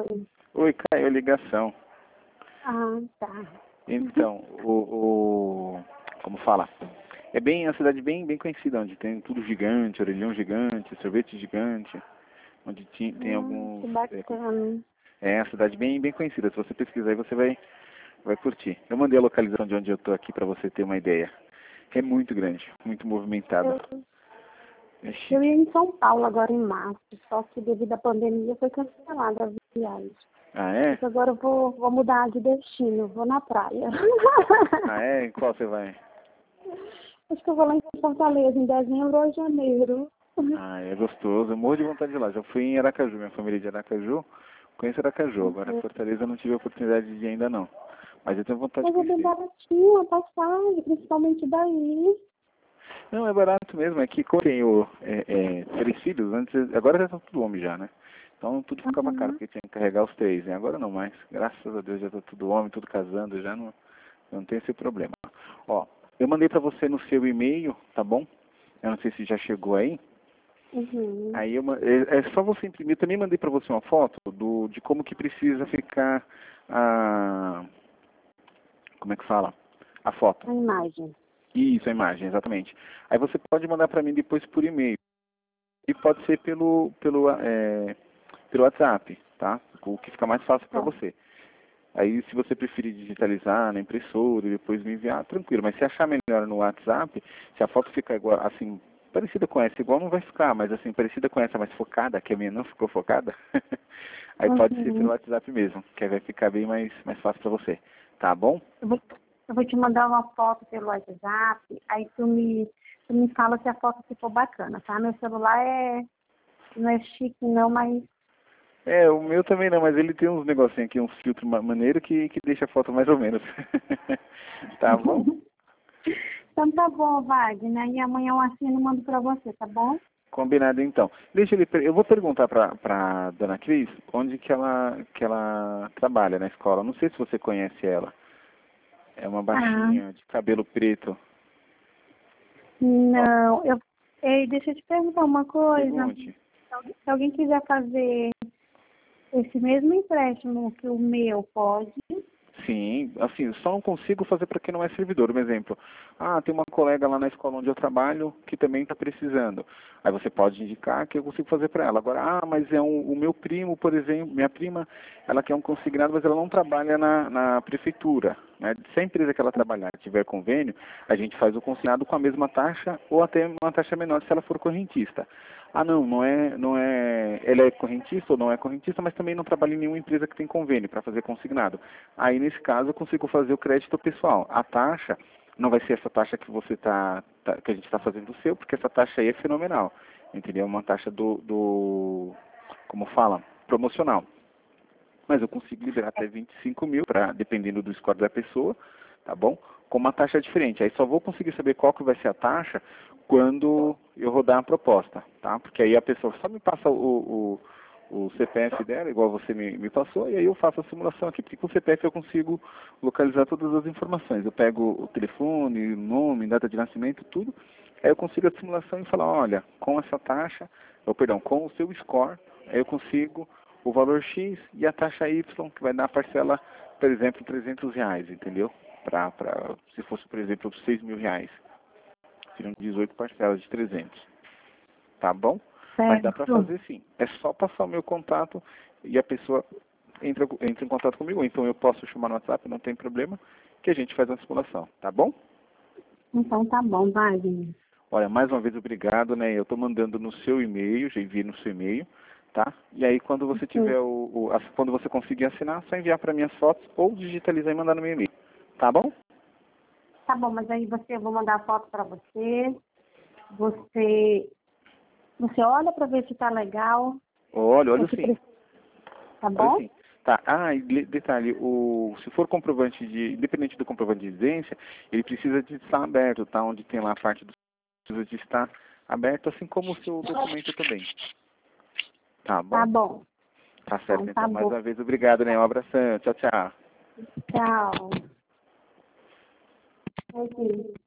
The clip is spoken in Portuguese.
Oi. Oi, caiu a ligação. Ah, tá. Então, como fala? É bem a cidade bem conhecida, onde tem tudo gigante, orelhão gigante, sorvete gigante, onde tem alguns. Que bacana. É a cidade bem conhecida. Se você pesquisar aí, você vai curtir. Eu mandei a localização de onde eu tô aqui para você ter uma ideia. Que é muito grande, muito movimentada. Eu ia em São Paulo agora em março, só que devido à pandemia foi cancelada a viagem. Ah, é? Mas agora eu vou mudar de destino, vou na praia. Ah, é? Em qual você vai? Acho que eu vou lá em Fortaleza em dezembro ou janeiro. Ah, é gostoso. Eu morro de vontade de ir lá. Já fui em Aracaju, minha família é de Aracaju. Conheço Aracaju. Agora Fortaleza eu não tive a oportunidade de ir ainda não. Mas eu tenho vontade de Mas é bem conhecer. baratinho a passagem, principalmente daí. Não, é barato mesmo. É que quando tenho 3 filhos, antes, agora já estão tudo homem já, né? Então tudo ficava caro, Uhum. porque tinha que carregar os 3, né? Agora não mais. Graças a Deus já está tudo homem, tudo casando, já não tem esse problema. Ó, eu mandei para você no seu e-mail, tá bom? Eu não sei se já chegou aí. Uhum. Aí é só você imprimir. Eu também mandei para você uma foto de como que precisa ficar a... Como é que fala? A foto. A imagem. Isso, a imagem, exatamente. Aí você pode mandar para mim depois por e-mail. E pode ser pelo WhatsApp, tá? O que fica mais fácil para Tá. você. Aí, se você preferir digitalizar na impressora e depois me enviar, tranquilo. Mas se achar melhor no WhatsApp, se a foto ficar igual, assim, parecida com essa, igual não vai ficar, mas assim, parecida com essa, mas focada, que a minha não ficou focada, aí pode ser pelo Uhum. WhatsApp mesmo, que aí vai ficar bem mais fácil para você. Tá bom? Eu vou te mandar uma foto pelo WhatsApp, aí tu me fala se a foto ficou bacana, tá? Meu celular não é chique não, mas É, o meu também não, mas ele tem uns negocinhos aqui, uns filtros maneiro que deixa a foto mais ou menos. Tá bom? então tá bom, Wagner. E amanhã eu assino e mando pra você, tá bom? Combinado então. Eu vou perguntar para dona Cris onde que ela trabalha na escola. Não sei se você conhece ela. É uma Ah, baixinha de cabelo preto. Ó, não. Ei, deixa eu te perguntar uma coisa. pergunte. Se alguém quiser fazer esse mesmo empréstimo que o meu, pode? Sim, assim, só não consigo fazer para quem não é servidor. Um exemplo. Ah, tem uma colega lá na escola onde eu trabalho que também está precisando. Aí você pode indicar que eu consigo fazer para ela. Agora, mas o meu primo, por exemplo, minha prima, ela quer um consignado, mas ela não trabalha na prefeitura. Né? Se a empresa que ela trabalhar tiver convênio, a gente faz o consignado com a mesma taxa ou até uma taxa menor se ela for correntista. Ah, não é, ela é correntista ou não é correntista, mas também não trabalha em nenhuma empresa que tem convênio para fazer consignado. Aí, nesse caso, eu consigo fazer o crédito pessoal. A taxa não vai ser essa taxa que que a gente está fazendo o seu, porque essa taxa aí é fenomenal. Entendeu? Uma taxa como fala, promocional. Mas eu consigo liberar até 25 mil, dependendo do score da pessoa, tá bom? Com uma taxa diferente. Aí só vou conseguir saber qual que vai ser a taxa quando eu rodar a proposta, tá? Porque aí a pessoa só me passa o CPF dela, igual você me passou, e aí eu faço a simulação aqui, porque com o CPF eu consigo localizar todas as informações. Eu pego o telefone, nome, data de nascimento, tudo, aí eu consigo a simulação e falar, olha, com essa taxa, com o seu score, aí eu consigo o valor X e a taxa Y, que vai dar a parcela, por exemplo, R$ 300, entendeu? Se fosse, por exemplo, R$ 6.000, seriam 18 parcelas de 300, tá bom? Mas dá para Certo. fazer sim. É só passar o meu contato e a pessoa entra em contato comigo. Então eu posso chamar no WhatsApp, não tem problema, que a gente faz a simulação, tá bom? Então tá bom, Wagner. Olha, mais uma vez obrigado, né? Eu estou mandando no seu e-mail, já enviei no seu e-mail, tá? E aí quando você Sim. tiver quando você conseguir assinar, é só enviar para minhas fotos ou digitalizar e mandar no meu e-mail, tá bom? Tá bom, mas aí eu vou mandar a foto pra você. Você, você olha pra ver se tá legal. Olha Você sim, precisa, tá olha bom? sim. Tá, e detalhe, se for comprovante independente do comprovante de residência, ele precisa de estar aberto, tá? Onde tem lá a parte precisa de estar aberto, assim como o seu documento também. Tá Tá bom? bom. Tá Então certo, tá então. Mais bom. uma vez, obrigado, né? Um abração. Tchau, tchau. Tchau. Ok.